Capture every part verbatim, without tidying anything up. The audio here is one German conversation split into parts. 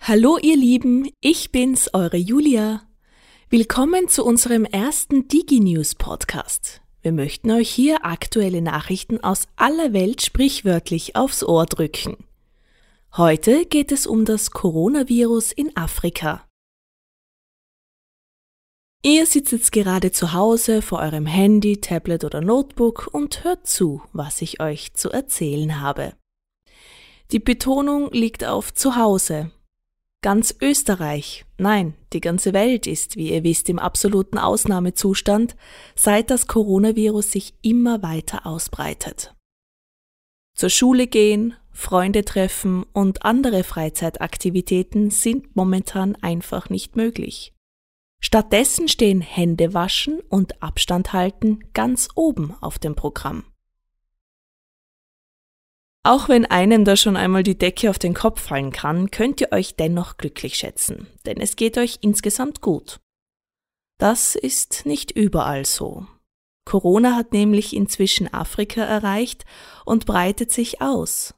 Hallo ihr Lieben, ich bin's, eure Julia. Willkommen zu unserem ersten DigiNews-Podcast. Wir möchten euch hier aktuelle Nachrichten aus aller Welt sprichwörtlich aufs Ohr drücken. Heute geht es um das Coronavirus in Afrika. Ihr sitzt jetzt gerade zu Hause vor eurem Handy, Tablet oder Notebook und hört zu, was ich euch zu erzählen habe. Die Betonung liegt auf zu Hause. Ganz Österreich, nein, die ganze Welt ist, wie ihr wisst, im absoluten Ausnahmezustand, seit das Coronavirus sich immer weiter ausbreitet. Zur Schule gehen, Freunde treffen und andere Freizeitaktivitäten sind momentan einfach nicht möglich. Stattdessen stehen Hände waschen und Abstand halten ganz oben auf dem Programm. Auch wenn einem da schon einmal die Decke auf den Kopf fallen kann, könnt ihr euch dennoch glücklich schätzen, denn es geht euch insgesamt gut. Das ist nicht überall so. Corona hat nämlich inzwischen Afrika erreicht und breitet sich aus.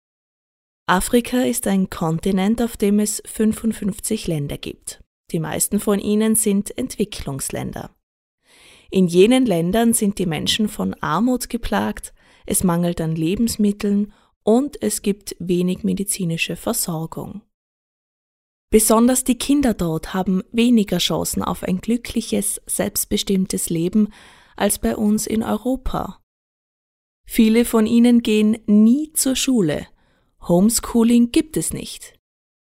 Afrika ist ein Kontinent, auf dem es fünfundfünfzig Länder gibt. Die meisten von ihnen sind Entwicklungsländer. In jenen Ländern sind die Menschen von Armut geplagt, es mangelt an Lebensmitteln und es gibt wenig medizinische Versorgung. Besonders die Kinder dort haben weniger Chancen auf ein glückliches, selbstbestimmtes Leben als bei uns in Europa. Viele von ihnen gehen nie zur Schule. Homeschooling gibt es nicht.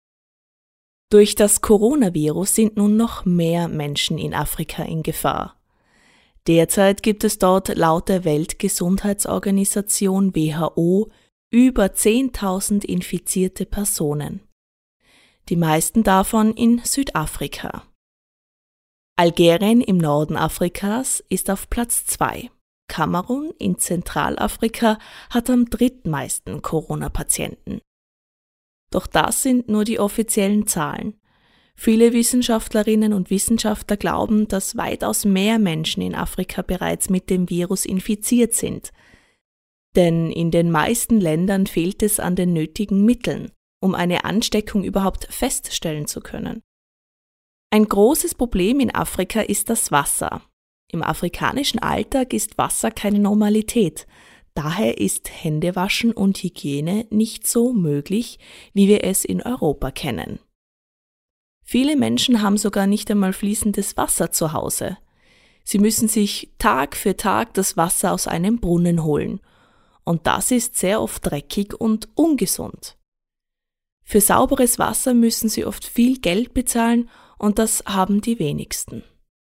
Durch das Coronavirus sind nun noch mehr Menschen in Afrika in Gefahr. Derzeit gibt es dort laut der Weltgesundheitsorganisation W H O über zehntausend infizierte Personen. Die meisten davon in Südafrika. Algerien im Norden Afrikas ist auf Platz zwei. Kamerun in Zentralafrika hat am drittmeisten Corona-Patienten. Doch das sind nur die offiziellen Zahlen. Viele Wissenschaftlerinnen und Wissenschaftler glauben, dass weitaus mehr Menschen in Afrika bereits mit dem Virus infiziert sind. Denn in den meisten Ländern fehlt es an den nötigen Mitteln, um eine Ansteckung überhaupt feststellen zu können. Ein großes Problem in Afrika ist das Wasser. Im afrikanischen Alltag ist Wasser keine Normalität. Daher ist Händewaschen und Hygiene nicht so möglich, wie wir es in Europa kennen. Viele Menschen haben sogar nicht einmal fließendes Wasser zu Hause. Sie müssen sich Tag für Tag das Wasser aus einem Brunnen holen. Und das ist sehr oft dreckig und ungesund. Für sauberes Wasser müssen sie oft viel Geld bezahlen und das haben die wenigsten.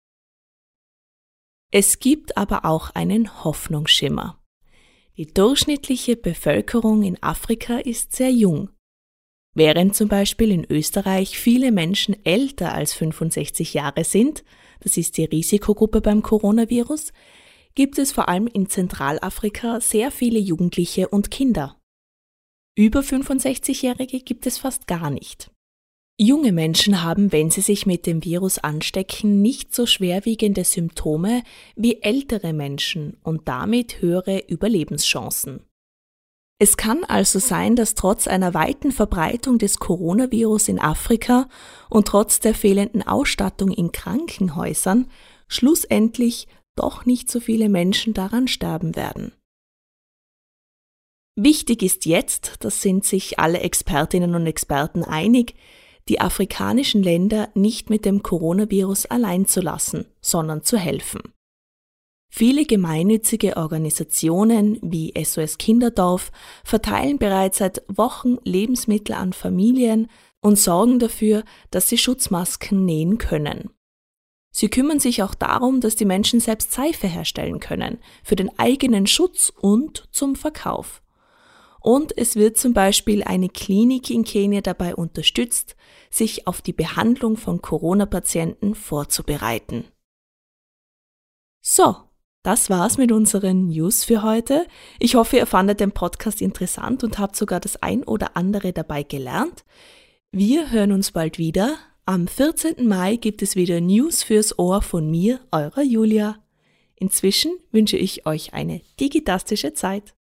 Es gibt aber auch einen Hoffnungsschimmer. Die durchschnittliche Bevölkerung in Afrika ist sehr jung. Während zum Beispiel in Österreich viele Menschen älter als fünfundsechzig Jahre sind, das ist die Risikogruppe beim Coronavirus, gibt es vor allem in Zentralafrika sehr viele Jugendliche und Kinder. Über fünfundsechzigjährige gibt es fast gar nicht. Junge Menschen haben, wenn sie sich mit dem Virus anstecken, nicht so schwerwiegende Symptome wie ältere Menschen und damit höhere Überlebenschancen. Es kann also sein, dass trotz einer weiten Verbreitung des Coronavirus in Afrika und trotz der fehlenden Ausstattung in Krankenhäusern schlussendlich doch nicht so viele Menschen daran sterben werden. Wichtig ist jetzt, das sind sich alle Expertinnen und Experten einig, die afrikanischen Länder nicht mit dem Coronavirus allein zu lassen, sondern zu helfen. Viele gemeinnützige Organisationen wie S O S Kinderdorf verteilen bereits seit Wochen Lebensmittel an Familien und sorgen dafür, dass sie Schutzmasken nähen können. Sie kümmern sich auch darum, dass die Menschen selbst Seife herstellen können, für den eigenen Schutz und zum Verkauf. Und es wird zum Beispiel eine Klinik in Kenia dabei unterstützt, sich auf die Behandlung von Corona-Patienten vorzubereiten. So, das war's mit unseren News für heute. Ich hoffe, ihr fandet den Podcast interessant und habt sogar das ein oder andere dabei gelernt. Wir hören uns bald wieder. Am vierzehnten Mai gibt es wieder News fürs Ohr von mir, eurer Julia. Inzwischen wünsche ich euch eine digitastische Zeit.